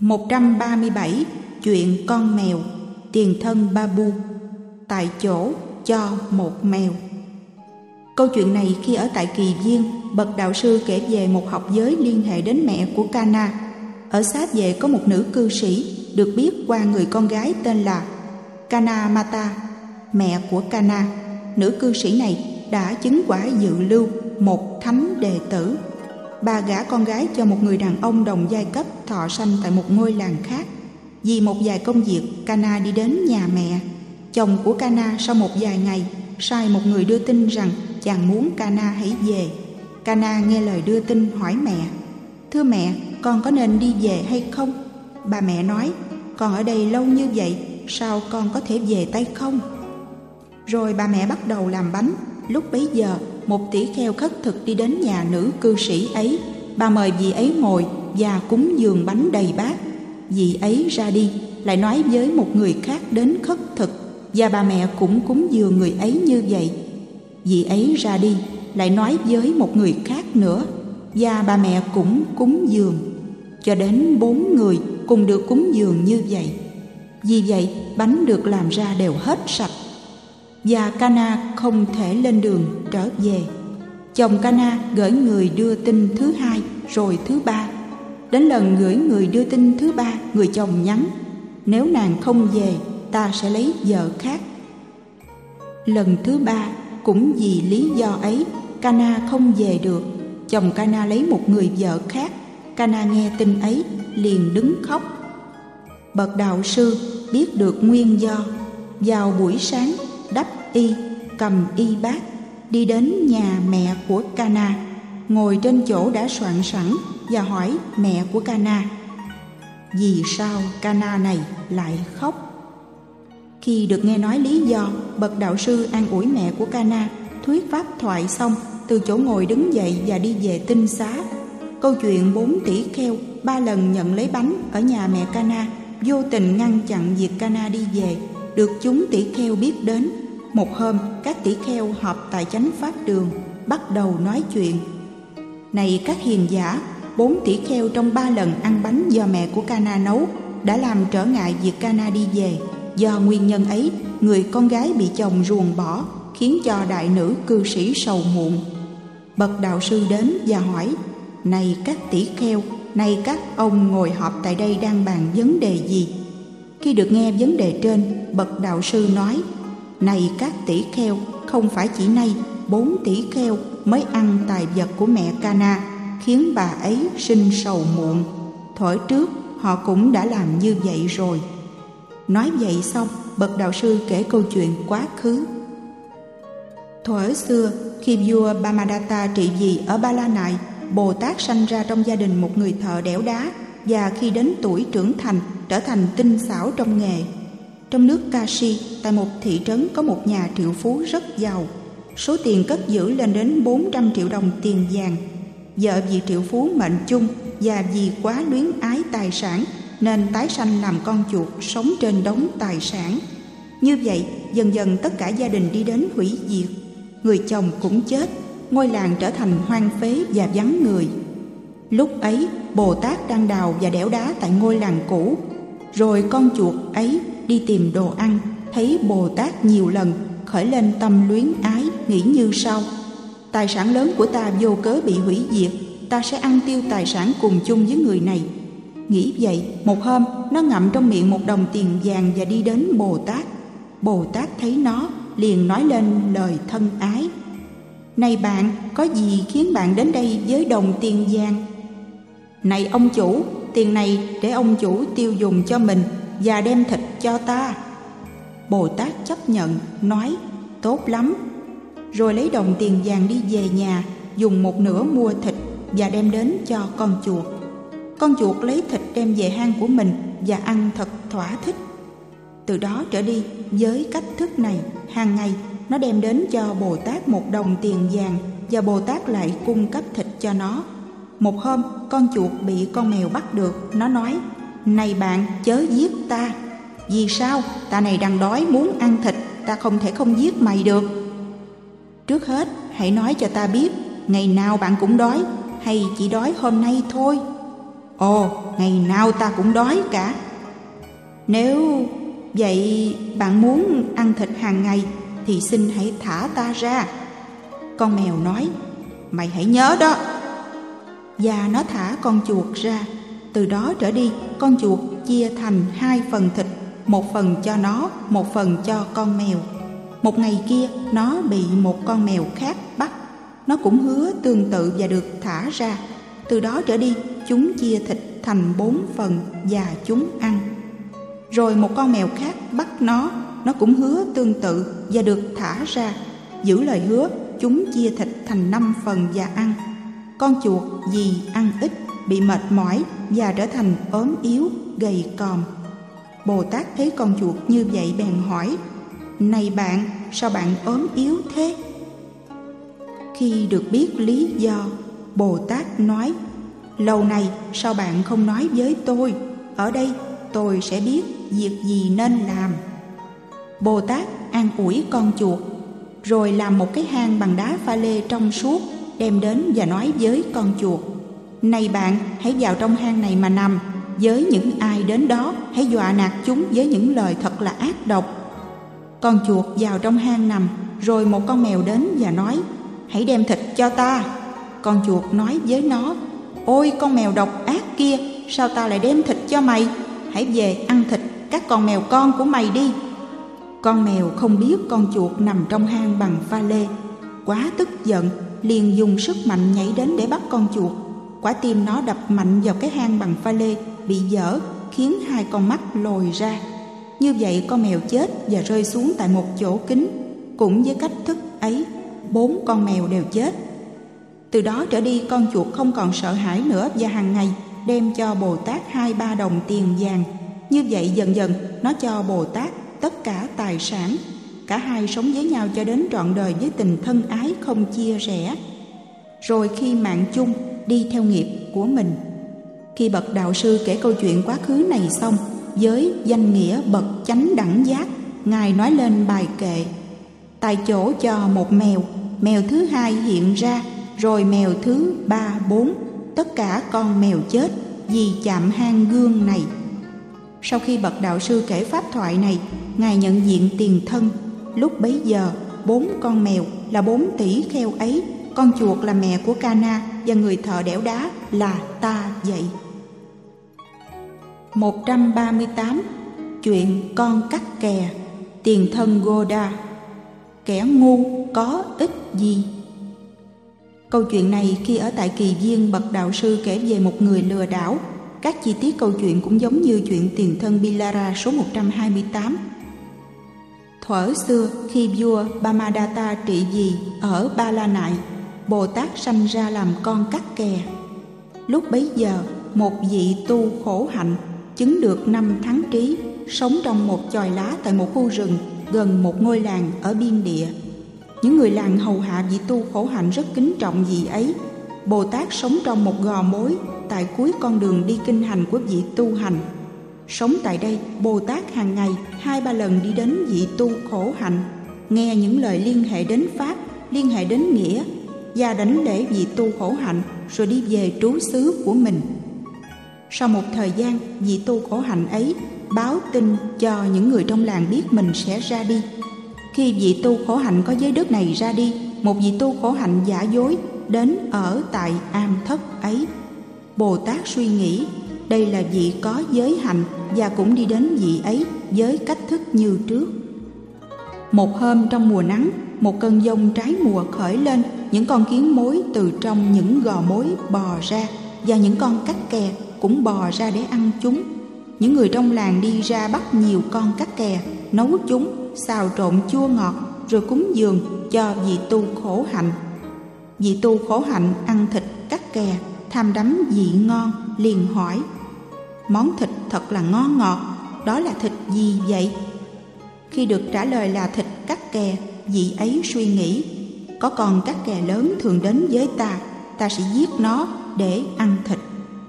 137. Chuyện con mèo. Tiền thân Babu. Tại chỗ cho một mèo. Câu chuyện này khi ở tại Kỳ Viên, bậc đạo sư kể về một học giới liên hệ đến mẹ của Kana. Ở sát về có một nữ cư sĩ, được biết qua người con gái tên là Kana Mata, mẹ của Kana. Nữ cư sĩ này đã chứng quả dự lưu, một thánh đệ tử. Bà gả con gái cho một người đàn ông đồng giai cấp thọ sanh tại một ngôi làng khác. Vì một vài công việc, Kana đi đến nhà mẹ. Chồng của Kana sau một vài ngày sai một người đưa tin rằng chàng muốn Kana hãy về. Kana nghe lời đưa tin hỏi mẹ: "Thưa mẹ, con có nên đi về hay không?" Bà mẹ nói: "Con ở đây lâu như vậy, sao con có thể về tay không?" Rồi bà mẹ bắt đầu làm bánh. Lúc bấy giờ, một tỷ kheo khất thực đi đến nhà nữ cư sĩ ấy. Bà mời vị ấy ngồi và cúng dường bánh đầy bát. Vị ấy ra đi, lại nói với một người khác đến khất thực, và bà mẹ cũng cúng dường người ấy như vậy. Vị ấy ra đi, lại nói với một người khác nữa, và bà mẹ cũng cúng dường, cho đến 4 người cùng được cúng dường như vậy. Vì vậy, bánh được làm ra đều hết sạch, và Kana không thể lên đường trở về. Chồng Kana gửi người đưa tin thứ 2, rồi thứ 3. Đến lần gửi người đưa tin thứ 3, người chồng nhắn: "Nếu nàng không về, ta sẽ lấy vợ khác." Lần thứ 3, cũng vì lý do ấy, Kana không về được. Chồng Kana lấy một người vợ khác. Kana nghe tin ấy liền đứng khóc. Bậc đạo sư biết được nguyên do, vào buổi sáng đắp y, cầm y bát, đi đến nhà mẹ của Kana, ngồi trên chỗ đã soạn sẵn và hỏi mẹ của Kana: "Vì sao Kana này lại khóc?" Khi được nghe nói lý do, bậc đạo sư an ủi mẹ của Kana, thuyết pháp thoại xong, từ chỗ ngồi đứng dậy và đi về tinh xá. Câu chuyện 4 tỷ kheo 3 lần nhận lấy bánh ở nhà mẹ Kana vô tình ngăn chặn việc Kana đi về, được chúng tỷ kheo biết đến. Một hôm, các tỷ kheo họp tại chánh pháp đường, bắt đầu nói chuyện: "Này các hiền giả, 4 tỷ kheo trong 3 lần ăn bánh do mẹ của Kana nấu đã làm trở ngại việc Kana đi về. Do nguyên nhân ấy, người con gái bị chồng ruồng bỏ, khiến cho đại nữ cư sĩ sầu muộn." Bậc đạo sư đến và hỏi: "Này các tỷ kheo, này các ông ngồi họp tại đây đang bàn vấn đề gì?" Khi được nghe vấn đề trên, bậc đạo sư nói: "Này các tỷ kheo, không phải chỉ nay 4 tỷ kheo mới ăn tài vật của mẹ Kana, khiến bà ấy sinh sầu muộn. Thuở trước họ cũng đã làm như vậy rồi." Nói vậy xong, bậc đạo sư kể câu chuyện quá khứ. Thuở xưa, khi vua Brahmadatta trị vì ở Ba La Nại, Bồ Tát sanh ra trong gia đình một người thợ đẽo đá, và khi đến tuổi trưởng thành, trở thành tinh xảo trong nghề. Trong nước Kashi, tại một thị trấn có một nhà triệu phú rất giàu. Số tiền cất giữ lên đến 400 triệu đồng tiền vàng. Vợ vị triệu phú mệnh chung, và vì quá luyến ái tài sản nên tái sanh làm con chuột sống trên đống tài sản. Như vậy, dần dần tất cả gia đình đi đến hủy diệt. Người chồng cũng chết, ngôi làng trở thành hoang phế và vắng người. Lúc ấy, Bồ Tát đang đào và đẽo đá tại ngôi làng cũ. Rồi con chuột ấy đi tìm đồ ăn, thấy Bồ Tát nhiều lần, khởi lên tâm luyến ái, nghĩ như sau: "Tài sản lớn của ta vô cớ bị hủy diệt, ta sẽ ăn tiêu tài sản cùng chung với người này." Nghĩ vậy, một hôm nó ngậm trong miệng một đồng tiền vàng và đi đến Bồ Tát. Bồ Tát thấy nó, liền nói lên lời thân ái: "Này bạn, có gì khiến bạn đến đây với đồng tiền vàng?" "Này ông chủ, tiền này để ông chủ tiêu dùng cho mình và đem thịt cho ta." Bồ Tát chấp nhận, nói: "Tốt lắm." Rồi lấy đồng tiền vàng đi về nhà, dùng một nửa mua thịt và đem đến cho con chuột. Con chuột lấy thịt đem về hang của mình và ăn thật thỏa thích. Từ đó trở đi, với cách thức này, hàng ngày nó đem đến cho Bồ Tát một đồng tiền vàng, và Bồ Tát lại cung cấp thịt cho nó. Một hôm, con chuột bị con mèo bắt được. Nó nói: "Này bạn, chớ giết ta." "Vì sao? Ta này đang đói muốn ăn thịt, ta không thể không giết mày được." "Trước hết, hãy nói cho ta biết, ngày nào bạn cũng đói, hay chỉ đói hôm nay thôi?" Ồ, ngày nào ta cũng đói cả. Nếu vậy bạn muốn ăn thịt hàng ngày thì xin hãy thả ta ra. Con mèo nói, mày hãy nhớ đó. Và nó thả con chuột ra. Từ đó trở đi, con chuột chia thành 2 phần thịt, một phần cho nó, một phần cho con mèo. Một ngày kia, nó bị một con mèo khác bắt. Nó cũng hứa tương tự và được thả ra. Từ đó trở đi, chúng chia thịt thành 4 phần và chúng ăn. Rồi một con mèo khác bắt nó cũng hứa tương tự và được thả ra. Giữ lời hứa, chúng chia thịt thành 5 phần và ăn. Con chuột vì ăn ít, bị mệt mỏi và trở thành ốm yếu, gầy còm. Bồ Tát thấy con chuột như vậy bèn hỏi, này bạn, sao bạn ốm yếu thế? Khi được biết lý do, Bồ Tát nói, lâu nay sao bạn không nói với tôi? Ở đây tôi sẽ biết việc gì nên làm. Bồ Tát an ủi con chuột, rồi làm một cái hang bằng đá pha lê trong suốt, đem đến và nói với con chuột, này bạn, hãy vào trong hang này mà nằm. Với những ai đến đó, hãy dọa nạt chúng với những lời thật là ác độc. Con chuột vào trong hang nằm. Rồi một con mèo đến và nói, hãy đem thịt cho ta. Con chuột nói với nó, ôi con mèo độc ác kia, sao ta lại đem thịt cho mày? Hãy về ăn thịt các con mèo con của mày đi. Con mèo không biết con chuột nằm trong hang bằng pha lê, quá tức giận, liền dùng sức mạnh nhảy đến để bắt con chuột. Quả tim nó đập mạnh vào cái hang bằng pha lê bị vỡ, khiến 2 con mắt lồi ra. Như vậy con mèo chết và rơi xuống tại một chỗ kín. Cũng với cách thức ấy, 4 con mèo đều chết. Từ đó trở đi, con chuột không còn sợ hãi nữa và hàng ngày đem cho Bồ Tát 2-3 đồng tiền vàng. Như vậy dần dần nó cho Bồ Tát tất cả tài sản. Cả hai sống với nhau cho đến trọn đời với tình thân ái không chia rẽ. Rồi khi mạng chung, đi theo nghiệp của mình. Khi bậc đạo sư kể câu chuyện quá khứ này xong, với danh nghĩa bậc chánh đẳng giác, Ngài nói lên bài kệ. Tại chỗ cho một mèo, mèo thứ 2 hiện ra, rồi mèo thứ 3, 4, tất cả con mèo chết vì chạm hang gương này. Sau khi bậc đạo sư kể pháp thoại này, Ngài nhận diện tiền thân. Lúc bấy giờ, 4 con mèo là 4 tỷ kheo ấy, con chuột là mẹ của Cana và người thợ đẽo đá là ta vậy. 138. Chuyện con cắt kè. Tiền thân Goda. Kẻ ngu có ích gì? Câu chuyện này khi ở tại Kỳ Viên, bậc đạo sư kể về một người lừa đảo. Các chi tiết câu chuyện cũng giống như chuyện tiền thân Bilara số 128. Thuở xưa, khi vua Bamadatta trị vì ở Ba La Nại, Bồ Tát sanh ra làm con cắt kè. Lúc bấy giờ, một vị tu khổ hạnh chứng được 5 tháng trí, sống trong một chòi lá tại một khu rừng gần một ngôi làng ở biên địa. Những người làng hầu hạ vị tu khổ hạnh rất kính trọng vị ấy. Bồ Tát sống trong một gò mối tại cuối con đường đi kinh hành của vị tu hành. Sống tại đây, Bồ Tát hàng ngày 2-3 lần đi đến vị tu khổ hạnh, nghe những lời liên hệ đến Pháp, liên hệ đến nghĩa, và đảnh lễ vị tu khổ hạnh, rồi đi về trú xứ của mình. Sau một thời gian, vị tu khổ hạnh ấy báo tin cho những người trong làng biết mình sẽ ra đi. Khi vị tu khổ hạnh có giới đức này ra đi, một vị tu khổ hạnh giả dối đến ở tại am thất ấy. Bồ Tát suy nghĩ, đây là vị có giới hạnh, và cũng đi đến vị ấy với cách thức như trước. Một hôm trong mùa nắng, một cơn giông trái mùa khởi lên, những con kiến mối từ trong những gò mối bò ra, và những con cắt kè cũng bò ra để ăn chúng. Những người trong làng đi ra bắt nhiều con cắt kè, nấu chúng, xào trộn chua ngọt, rồi cúng dường cho vị tu khổ hạnh. Vị tu khổ hạnh ăn thịt cắt kè, tham đắm vị ngon, liền hỏi, món thịt thật là ngon ngọt, đó là thịt gì vậy? Khi được trả lời là thịt cắt kè, vị ấy suy nghĩ, có con cắt kè lớn thường đến với ta sẽ giết nó để ăn thịt.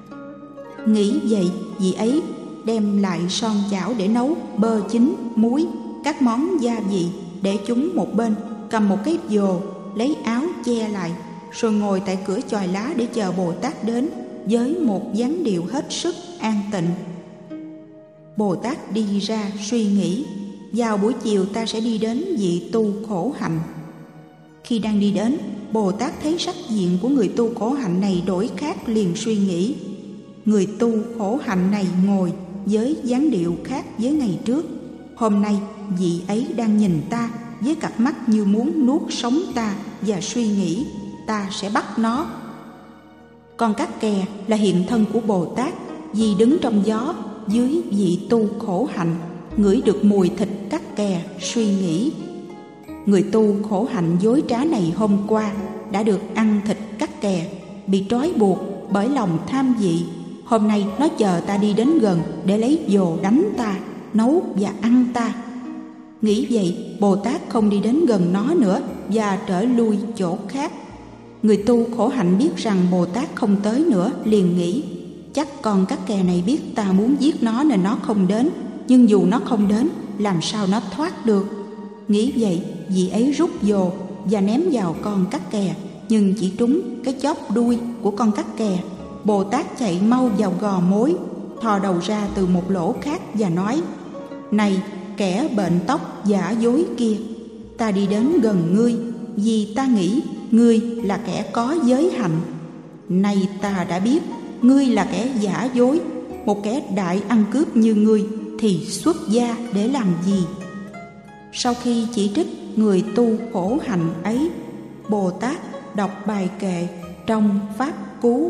Nghĩ vậy, vị ấy đem lại son chảo để nấu bơ chín, muối, các món gia vị, để chúng một bên, cầm một cái vồ, lấy áo che lại, rồi ngồi tại cửa chòi lá để chờ Bồ Tát đến, với một dáng điệu hết sức an tịnh. Bồ Tát đi ra suy nghĩ, vào buổi chiều ta sẽ đi đến vị tu khổ hạnh. Khi đang đi đến, Bồ Tát thấy sắc diện của người tu khổ hạnh này đổi khác, liền suy nghĩ. Người tu khổ hạnh này ngồi với dáng điệu khác với ngày trước. Hôm nay vị ấy đang nhìn ta với cặp mắt như muốn nuốt sống ta, và suy nghĩ ta sẽ bắt nó. Con cát kè là hiện thân của Bồ Tát, vì đứng trong gió dưới vị tu khổ hạnh, ngửi được mùi thịt cát kè, suy nghĩ. Người tu khổ hạnh dối trá này hôm qua đã được ăn thịt cát kè, bị trói buộc bởi lòng tham vị. Hôm nay nó chờ ta đi đến gần để lấy vồ đánh ta, nấu và ăn ta. Nghĩ vậy, Bồ Tát không đi đến gần nó nữa và trở lui chỗ khác. Người tu khổ hạnh biết rằng Bồ Tát không tới nữa, liền nghĩ chắc con cát kè này biết ta muốn giết nó nên nó không đến. Nhưng dù nó không đến, làm sao nó thoát được? Nghĩ vậy, vị ấy rút vồ và ném vào con cát kè, nhưng chỉ trúng cái chóp đuôi của con cát kè. Bồ Tát chạy mau vào gò mối, thò đầu ra từ một lỗ khác và nói: Này kẻ bệnh tóc giả dối kia, ta đi đến gần ngươi vì ta nghĩ ngươi là kẻ có giới hạnh. Nay ta đã biết ngươi là kẻ giả dối, một kẻ đại ăn cướp như ngươi thì xuất gia để làm gì? Sau khi chỉ trích người tu khổ hạnh ấy, Bồ Tát đọc bài kệ trong Pháp Cú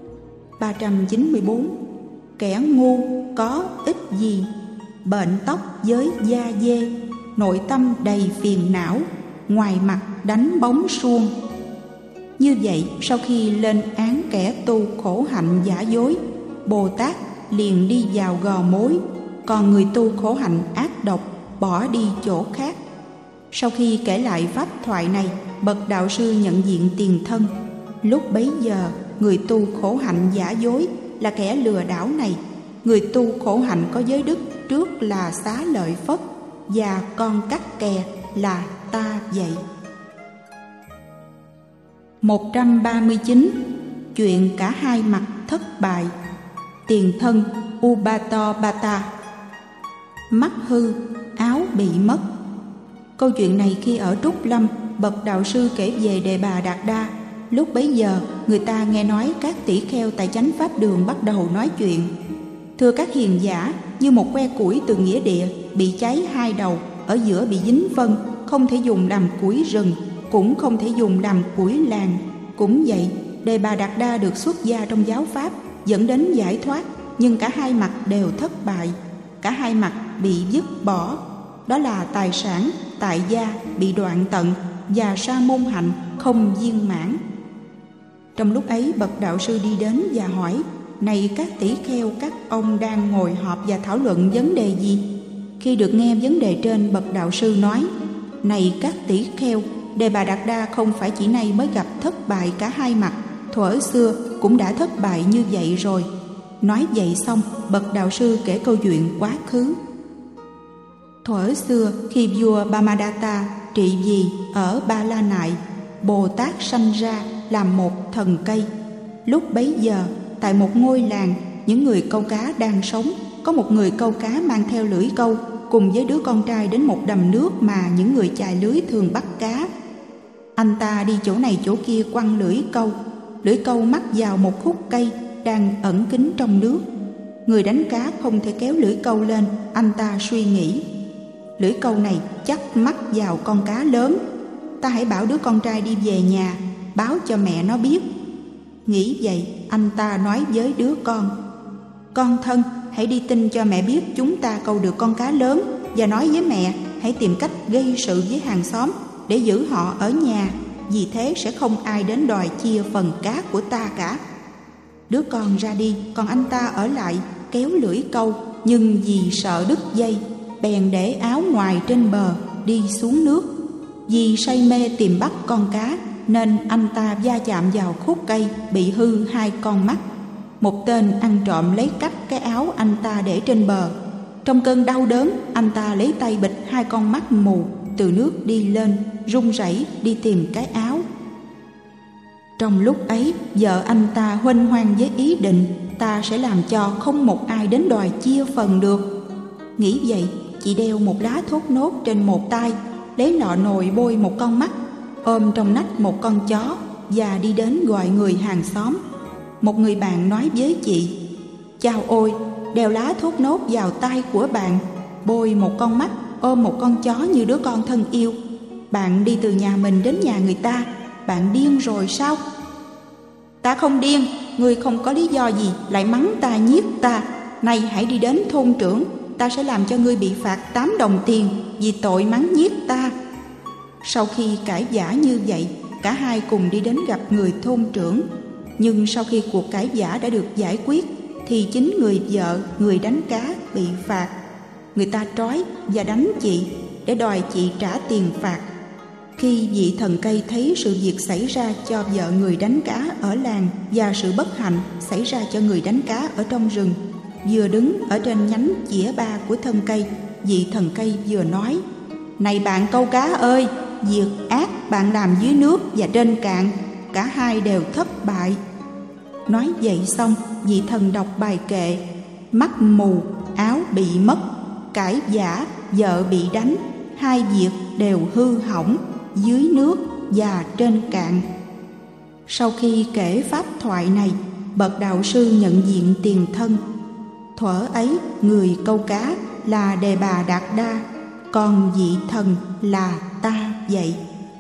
394. Kẻ ngu có ích gì, bệnh tóc với da dê, nội tâm đầy phiền não, ngoài mặt đánh bóng suông. Như vậy, sau khi lên án kẻ tu khổ hạnh giả dối, Bồ Tát liền đi vào gò mối, còn người tu khổ hạnh ác độc bỏ đi chỗ khác. Sau khi kể lại pháp thoại này, bậc đạo sư nhận diện tiền thân. Lúc bấy giờ, người tu khổ hạnh giả dối là kẻ lừa đảo này. Người tu khổ hạnh có giới đức trước là Xá Lợi Phất, và con cát kè là ta vậy. 139. Chuyện cả hai mặt thất bại. Tiền thân Ubattabhata. Mắt hư, áo bị mất. Câu chuyện này khi ở Trúc Lâm, bậc đạo sư kể về Đề Bà Đạt Đa. Lúc bấy giờ, người ta nghe nói các tỷ kheo tại chánh pháp đường bắt đầu nói chuyện. Thưa các hiền giả, như một que củi từ nghĩa địa bị cháy hai đầu, ở giữa bị dính phân, không thể dùng làm củi rừng, cũng không thể dùng làm củi làng. Cũng vậy, Đề Bà Đạt Đa được xuất gia trong giáo pháp, dẫn đến giải thoát, nhưng cả hai mặt đều thất bại. Cả hai mặt bị dứt bỏ, đó là tài sản, tại gia bị đoạn tận và sa môn hạnh không viên mãn. Trong lúc ấy, bậc đạo sư đi đến và hỏi: Này các tỷ kheo, các ông đang ngồi họp và thảo luận vấn đề gì? Khi được nghe vấn đề trên, bậc đạo sư nói: Này các tỷ kheo, Đề Bà Đạt Đa không phải chỉ nay mới gặp thất bại cả hai mặt, thuở xưa cũng đã thất bại như vậy rồi. Nói vậy xong, bậc đạo sư kể câu chuyện quá khứ. Thuở xưa, khi vua Brahmadatta trị vì ở Ba La Nại, Bồ Tát sanh ra làm một thần cây. Lúc bấy giờ, tại một ngôi làng, những người câu cá đang sống. Có một người câu cá mang theo lưỡi câu cùng với đứa con trai đến một đầm nước mà những người chài lưới thường bắt cá. Anh ta đi chỗ này chỗ kia quăng lưỡi câu mắc vào một khúc cây đang ẩn kín trong nước. Người đánh cá không thể kéo lưỡi câu lên. Anh ta suy nghĩ: lưỡi câu này chắc mắc vào con cá lớn. Ta hãy bảo đứa con trai đi về nhà, báo cho mẹ nó biết. Nghĩ vậy, anh ta nói với đứa con: Con thân, hãy đi tin cho mẹ biết chúng ta câu được con cá lớn, và nói với mẹ hãy tìm cách gây sự với hàng xóm để giữ họ ở nhà, vì thế sẽ không ai đến đòi chia phần cá của ta cả. Đứa con ra đi, còn anh ta ở lại kéo lưỡi câu, nhưng vì sợ đứt dây, bèn để áo ngoài trên bờ đi xuống nước. Vì say mê tìm bắt con cá nên anh ta va chạm vào khúc cây, bị hư hai con mắt. Một tên ăn trộm lấy cắp cái áo anh ta để trên bờ. Trong cơn đau đớn, anh ta lấy tay bịt hai con mắt mù, từ nước đi lên, run rẩy đi tìm cái áo. Trong lúc ấy, vợ anh ta huênh hoang với ý định ta sẽ làm cho không một ai đến đòi chia phần được. Nghĩ vậy, chị đeo một lá thốt nốt trên một tay, lấy lọ nồi bôi một con mắt, ôm trong nách một con chó và đi đến gọi người hàng xóm. Một người bạn nói với chị: "Chào ôi, đeo lá thốt nốt vào tay của bạn, bôi một con mắt, ôm một con chó như đứa con thân yêu. Bạn đi từ nhà mình đến nhà người ta, bạn điên rồi sao?" "Ta không điên, ngươi không có lý do gì lại mắng ta nhiếc ta. Nay hãy đi đến thôn trưởng, ta sẽ làm cho ngươi bị phạt 8 đồng tiền vì tội mắng nhiếc ta." Sau khi cãi vã như vậy, cả hai cùng đi đến gặp người thôn trưởng. Nhưng sau khi cuộc cãi vã đã được giải quyết, thì chính người vợ, người đánh cá bị phạt. Người ta trói và đánh chị để đòi chị trả tiền phạt. Khi vị thần cây thấy sự việc xảy ra cho vợ người đánh cá ở làng và sự bất hạnh xảy ra cho người đánh cá ở trong rừng, vừa đứng ở trên nhánh chĩa ba của thân cây, vị thần cây vừa nói: "Này bạn câu cá ơi, việc ác bạn làm dưới nước và trên cạn, cả hai đều thất bại." Nói vậy xong, vị thần đọc bài kệ: "Mắt mù, áo bị mất, cãi vã, vợ bị đánh, hai việc đều hư hỏng, dưới nước và trên cạn." Sau khi kể pháp thoại này, bậc đạo sư nhận diện tiền thân. Thuở ấy, người câu cá là Đề Bà Đạt Đa, còn vị thần là ta vậy.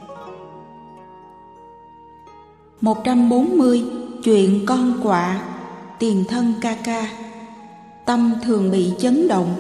140. Chuyện con quạ. Tiền thân ca ca. Tâm thường bị chấn động.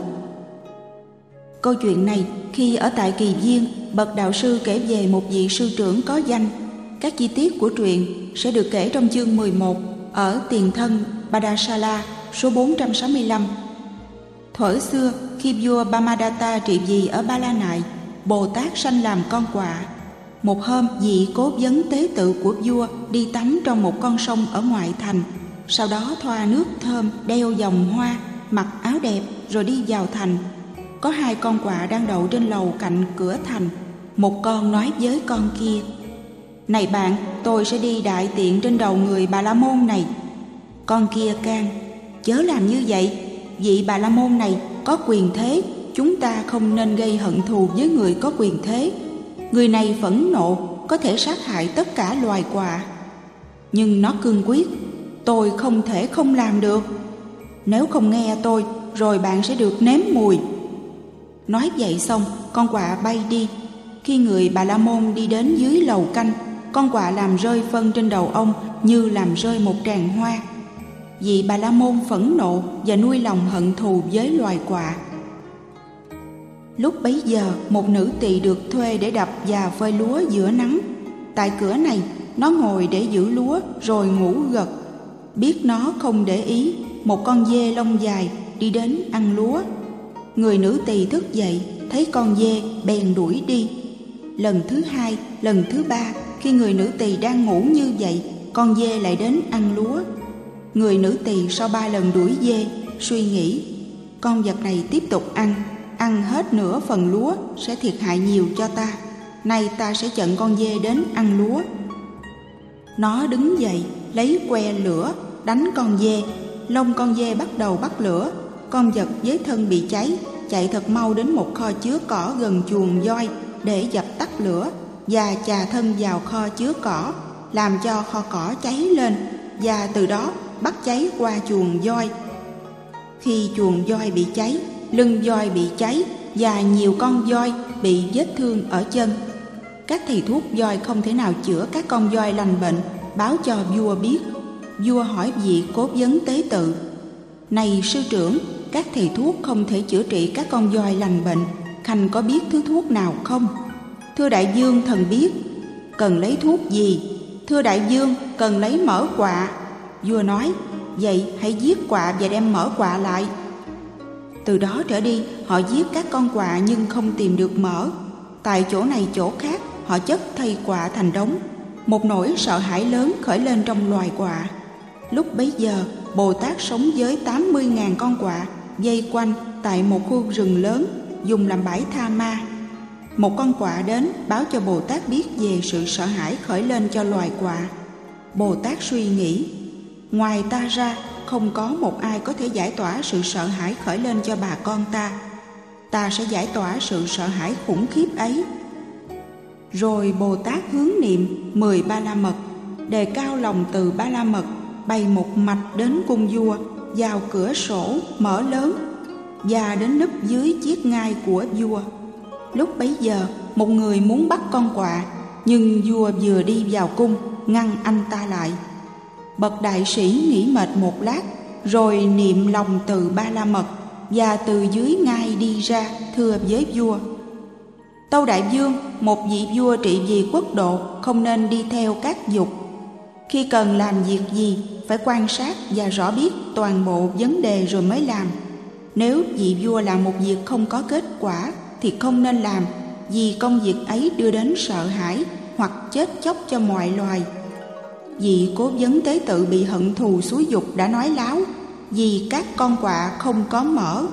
Câu chuyện này khi ở tại Kỳ Viên, bậc đạo sư kể về một vị sư trưởng có danh. Các chi tiết của truyện sẽ được kể trong chương 11 ở Tiền thân Padasala số 465. Thuở xưa, khi vua Brahmadatta trị vì ở Ba La Nại, Bồ Tát sanh làm con quạ. Một hôm, vị cố vấn tế tự của vua đi tắm trong một con sông ở ngoại thành. Sau đó thoa nước thơm, đeo vòng hoa, mặc áo đẹp rồi đi vào thành. Có hai con quạ đang đậu trên lầu cạnh cửa thành. Một con nói với con kia: "Này bạn, tôi sẽ đi đại tiện trên đầu người Bà La Môn này." Con kia can: "Chớ làm như vậy, vị Bà La Môn này có quyền thế, chúng ta không nên gây hận thù với người có quyền thế. Người này phẫn nộ, có thể sát hại tất cả loài quạ." Nhưng nó cương quyết: "Tôi không thể không làm được. Nếu không nghe tôi, rồi bạn sẽ được nếm mùi." Nói vậy xong, con quạ bay đi. Khi người Bà La Môn đi đến dưới lầu canh, con quạ làm rơi phân trên đầu ông như làm rơi một tràng hoa. Vị Bà La Môn phẫn nộ và nuôi lòng hận thù với loài quạ. Lúc bấy giờ, một nữ tỳ được thuê để đập và phơi lúa giữa nắng. Tại cửa này, nó ngồi để giữ lúa rồi ngủ gật. Biết nó không để ý, một con dê lông dài đi đến ăn lúa. Người nữ tỳ thức dậy, thấy con dê bèn đuổi đi. Lần thứ hai, lần thứ ba, khi người nữ tỳ đang ngủ như vậy, con dê lại đến ăn lúa. Người nữ tỳ sau 3 lần đuổi dê, suy nghĩ: con vật này tiếp tục ăn hết nửa phần lúa sẽ thiệt hại nhiều cho ta. Nay ta sẽ chặn con dê đến ăn lúa. Nó đứng dậy, lấy que lửa, đánh con dê. Lông con dê bắt đầu bắt lửa. Con vật với thân bị cháy chạy thật mau đến một kho chứa cỏ gần chuồng voi để dập tắt lửa và chà thân vào kho chứa cỏ, làm cho kho cỏ cháy lên và từ đó bắt cháy qua chuồng voi. Khi chuồng voi bị cháy, lưng voi bị cháy và nhiều con voi bị vết thương ở chân. Các thầy thuốc voi không thể nào chữa các con voi lành bệnh, báo cho vua biết. Vua hỏi vị cố vấn tế tự: "Này sư trưởng, các thầy thuốc không thể chữa trị các con voi lành bệnh, khanh có biết thứ thuốc nào không?" "Thưa đại vương, thần biết." "Cần lấy thuốc gì?" "Thưa đại vương, cần lấy mỡ quạ." Vua nói: "Vậy hãy giết quạ và đem mỡ quạ lại." Từ đó trở đi, họ giết các con quạ nhưng không tìm được mỡ. Tại chỗ này chỗ khác, họ chất thây quạ thành đống. Một nỗi sợ hãi lớn khởi lên trong loài quạ. Lúc bấy giờ, Bồ Tát sống với 80.000 con quạ, vây quanh tại một khu rừng lớn, dùng làm bãi tha ma. Một con quạ đến báo cho Bồ Tát biết về sự sợ hãi khởi lên cho loài quạ. Bồ Tát suy nghĩ, ngoài ta ra không có một ai có thể giải tỏa sự sợ hãi khởi lên cho bà con ta. Ta sẽ giải tỏa sự sợ hãi khủng khiếp ấy. Rồi Bồ Tát hướng niệm 10 Ba La Mật, đề cao lòng từ Ba La Mật, bày một mạch đến cung vua, vào cửa sổ mở lớn và đến núp dưới chiếc ngai của vua. Lúc bấy giờ một người muốn bắt con quạ, nhưng vua vừa đi vào cung ngăn anh ta lại. Bậc đại sĩ nghỉ mệt một lát, rồi niệm lòng từ Ba La Mật và từ dưới ngai đi ra, thưa với vua: Tâu đại vương, một vị vua trị vì quốc độ không nên đi theo các dục. Khi cần làm việc gì phải quan sát và rõ biết toàn bộ vấn đề rồi mới làm. Nếu vị vua làm một việc không có kết quả thì không nên làm, vì công việc ấy đưa đến sợ hãi hoặc chết chóc cho mọi loài. Vị cố vấn tế tự bị hận thù xúi dục đã nói láo, vì các con quạ không có mỡ.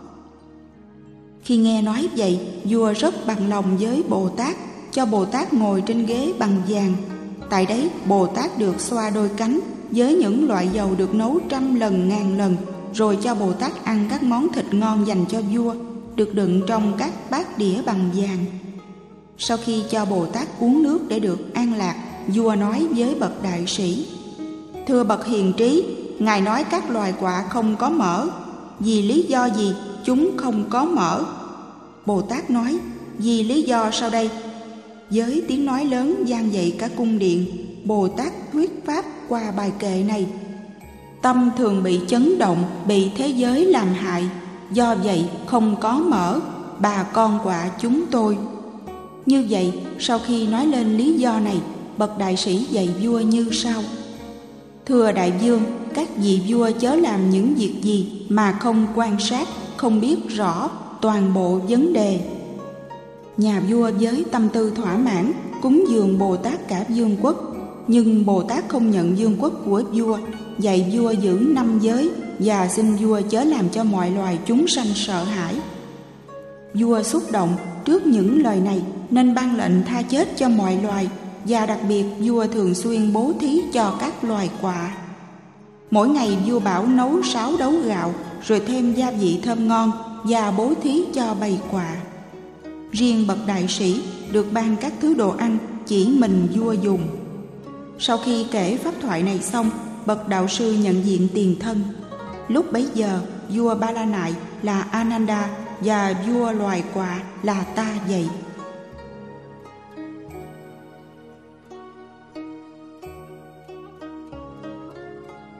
Khi nghe nói vậy, vua rất bằng lòng với Bồ Tát, cho Bồ Tát ngồi trên ghế bằng vàng. Tại đấy Bồ Tát được xoa đôi cánh với những loại dầu được nấu 100 lần, 1000 lần, rồi cho Bồ Tát ăn các món thịt ngon dành cho vua, được đựng trong các bát đĩa bằng vàng. Sau khi cho Bồ Tát uống nước để được an lạc, vua nói với bậc đại sĩ: Thưa bậc hiền trí, ngài nói các loài quạ không có mỡ, vì lý do gì chúng không có mỡ? Bồ Tát nói: Vì lý do sau đây. Với tiếng nói lớn vang dậy cả cung điện, Bồ Tát thuyết pháp qua bài kệ này: Tâm thường bị chấn động, bị thế giới làm hại, do vậy không có mỡ, bà con quạ chúng tôi. Như vậy, sau khi nói lên lý do này, bậc đại sĩ dạy vua như sau: Thưa đại vương, các vị vua chớ làm những việc gì mà không quan sát, không biết rõ toàn bộ vấn đề. Nhà vua với tâm tư thỏa mãn cúng dường Bồ Tát cả vương quốc, nhưng Bồ Tát không nhận vương quốc của vua, dạy vua giữ 5 giới và xin vua chớ làm cho mọi loài chúng sanh sợ hãi. Vua xúc động trước những lời này nên ban lệnh tha chết cho mọi loài, và đặc biệt vua thường xuyên bố thí cho các loài quạ. Mỗi ngày vua bảo nấu 6 đấu gạo, rồi thêm gia vị thơm ngon và bố thí cho bầy quạ. Riêng bậc đại sĩ được ban các thứ đồ ăn chỉ mình vua dùng. Sau khi kể pháp thoại này xong, bậc đạo sư nhận diện tiền thân. Lúc bấy giờ vua Ba La Nại là Ananda và vua loài quạ là Ta vậy.